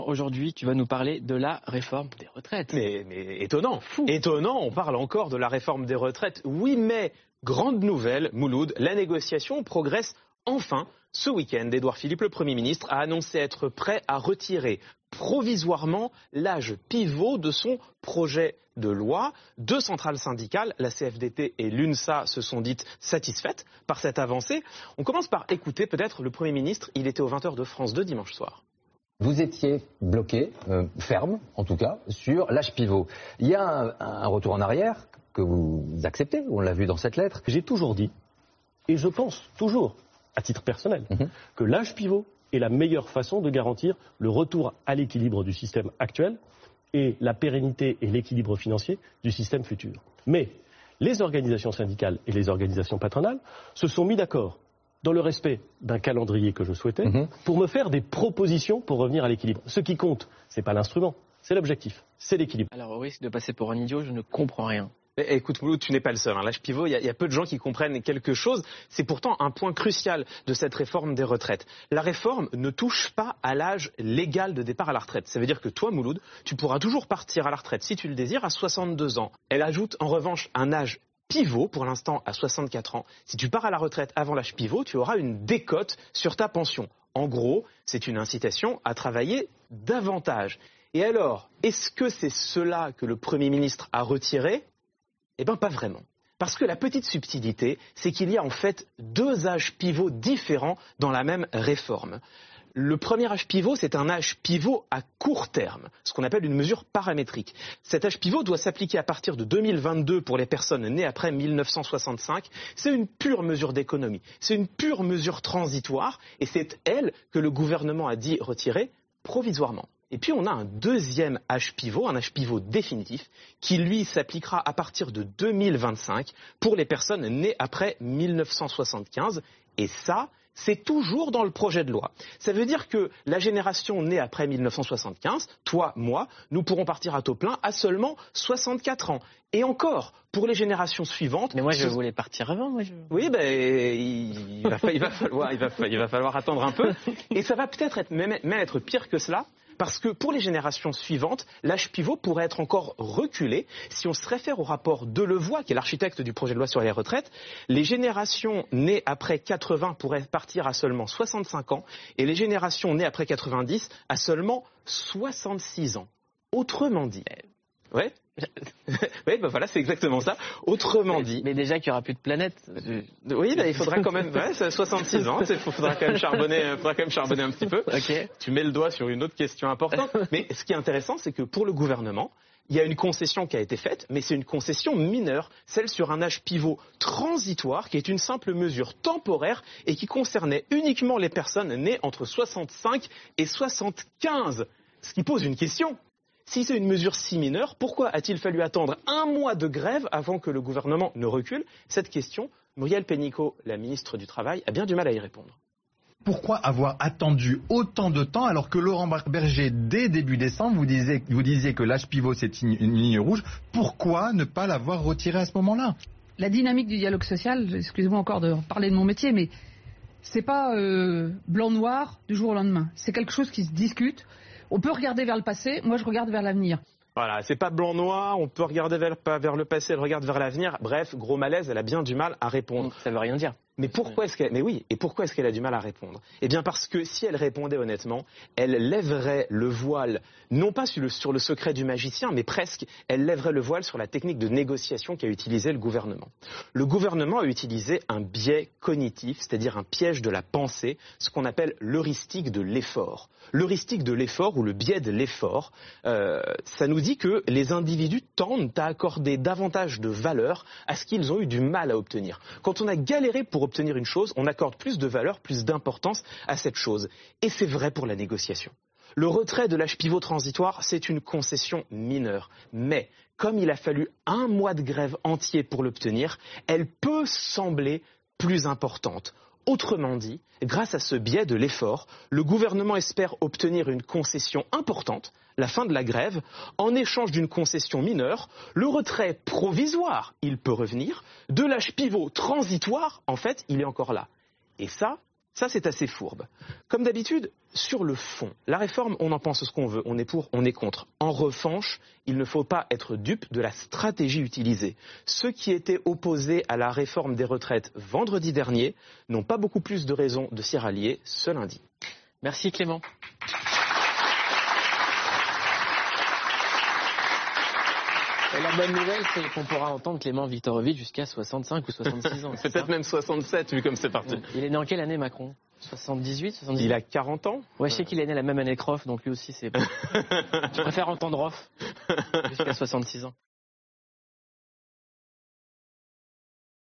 Aujourd'hui, tu vas nous parler de la réforme des retraites. Mais étonnant, étonnant, on parle encore de la réforme des retraites. Oui, mais grande nouvelle, Mouloud, la négociation progresse enfin. Ce week-end, Édouard Philippe, le Premier ministre, a annoncé être prêt à retirer provisoirement l'âge pivot de son projet de loi. Deux centrales syndicales, la CFDT et l'UNSA, se sont dites satisfaites par cette avancée. On commence par écouter peut-être le Premier ministre. Il était aux 20h de France 2 dimanche soir. Vous étiez bloqué, ferme en tout cas, sur l'âge pivot. Il y a un retour en arrière que vous acceptez, on l'a vu dans cette lettre. J'ai toujours dit, et je pense toujours, à titre personnel, que l'âge pivot est la meilleure façon de garantir le retour à l'équilibre du système actuel et la pérennité et l'équilibre financier du système futur. Mais les organisations syndicales et les organisations patronales se sont mis d'accord dans le respect d'un calendrier que je souhaitais, pour me faire des propositions pour revenir à l'équilibre. Ce qui compte, ce n'est pas l'instrument, c'est l'objectif, c'est l'équilibre. Alors au risque de passer pour un idiot, je ne comprends rien. Écoute Mouloud, tu n'es pas le seul. L'âge pivot, il y a peu de gens qui comprennent quelque chose. C'est pourtant un point crucial de cette réforme des retraites. La réforme ne touche pas à l'âge légal de départ à la retraite. Ça veut dire que toi, Mouloud, tu pourras toujours partir à la retraite, si tu le désires, à 62 ans. Elle ajoute en revanche un âge pivot, pour l'instant à 64 ans. Si tu pars à la retraite avant l'âge pivot, tu auras une décote sur ta pension. En gros, c'est une incitation à travailler davantage. Et alors, est-ce que c'est cela que le Premier ministre a retiré ? Eh bien, pas vraiment. Parce que la petite subtilité, c'est qu'il y a en fait deux âges pivots différents dans la même réforme. Le premier âge pivot, c'est un âge pivot à court terme, ce qu'on appelle une mesure paramétrique. Cet âge pivot doit s'appliquer à partir de 2022 pour les personnes nées après 1965. C'est une pure mesure d'économie, c'est une pure mesure transitoire, et c'est elle que le gouvernement a dit retirer provisoirement. Et puis on a un deuxième âge pivot définitif, qui lui s'appliquera à partir de 2025 pour les personnes nées après 1975. Et ça, c'est toujours dans le projet de loi. Ça veut dire que la génération née après 1975, toi, moi, nous pourrons partir à taux plein à seulement 64 ans. Et encore, pour les générations suivantes... Mais moi, je voulais partir avant. Oui, il va falloir attendre un peu. Et ça va peut-être même être pire que cela. Parce que pour les générations suivantes, l'âge pivot pourrait être encore reculé. Si on se réfère au rapport Delevoye, qui est l'architecte du projet de loi sur les retraites, les générations nées après 80 pourraient partir à seulement 65 ans et les générations nées après 90 à seulement 66 ans. Autrement dit... Ouais. Oui, voilà, c'est exactement ça. Autrement dit... Mais déjà qu'il n'y aura plus de planète. Oui, il faudra quand même... Ouais, 66 ans, il faudra quand même charbonner un petit peu. Okay. Tu mets le doigt sur une autre question importante. Mais ce qui est intéressant, c'est que pour le gouvernement, il y a une concession qui a été faite, mais c'est une concession mineure, celle sur un âge pivot transitoire, qui est une simple mesure temporaire et qui concernait uniquement les personnes nées entre 65 et 75. Ce qui pose une question. Si c'est une mesure si mineure, pourquoi a-t-il fallu attendre un mois de grève avant que le gouvernement ne recule ? Cette question, Muriel Pénicaud, la ministre du Travail, a bien du mal à y répondre. Pourquoi avoir attendu autant de temps alors que Laurent Berger, dès début décembre, vous disiez que l'âge pivot c'est une ligne rouge. Pourquoi ne pas l'avoir retiré à ce moment-là ? La dynamique du dialogue social, excusez-moi encore de parler de mon métier, mais c'est pas blanc-noir du jour au lendemain. C'est quelque chose qui se discute. On peut regarder vers le passé, moi je regarde vers l'avenir. Voilà, c'est pas blanc-noir, on peut regarder vers le passé, elle regarde vers l'avenir. Bref, gros malaise, elle a bien du mal à répondre. Ça veut rien dire. Mais pourquoi est-ce qu'elle a du mal à répondre ? Eh bien parce que si elle répondait honnêtement, elle lèverait le voile, non pas sur le secret du magicien, mais presque, elle lèverait le voile sur la technique de négociation qu'a utilisé le gouvernement. Le gouvernement a utilisé un biais cognitif, c'est-à-dire un piège de la pensée, ce qu'on appelle l'heuristique de l'effort. L'heuristique de l'effort ou le biais de l'effort, ça nous dit que les individus tendent à accorder davantage de valeur à ce qu'ils ont eu du mal à obtenir. Quand on a galéré pour obtenir une chose, on accorde plus de valeur, plus d'importance à cette chose. Et c'est vrai pour la négociation. Le retrait de l'âge pivot transitoire, c'est une concession mineure. Mais, comme il a fallu un mois de grève entier pour l'obtenir, elle peut sembler plus importante. Autrement dit, grâce à ce biais de l'effort, le gouvernement espère obtenir une concession importante, la fin de la grève, en échange d'une concession mineure, le retrait provisoire, il peut revenir, de l'âge pivot transitoire, en fait, il est encore là. Et ça, Ça, c'est assez fourbe. Comme d'habitude, sur le fond, la réforme, on en pense ce qu'on veut, on est pour, on est contre. En revanche, il ne faut pas être dupe de la stratégie utilisée. Ceux qui étaient opposés à la réforme des retraites vendredi dernier n'ont pas beaucoup plus de raisons de s'y rallier ce lundi. Merci Clément. Et la bonne nouvelle, c'est qu'on pourra entendre Clément Viktorovitch jusqu'à 65 ou 66 ans. Peut-être même 67, vu comme c'est parti. Il est né en quelle année, Macron? 78, 79? Il a 40 ans. Ouais, je sais qu'il est né la même année que Roff, donc lui aussi, c'est... Je préfère entendre Roff jusqu'à 66 ans.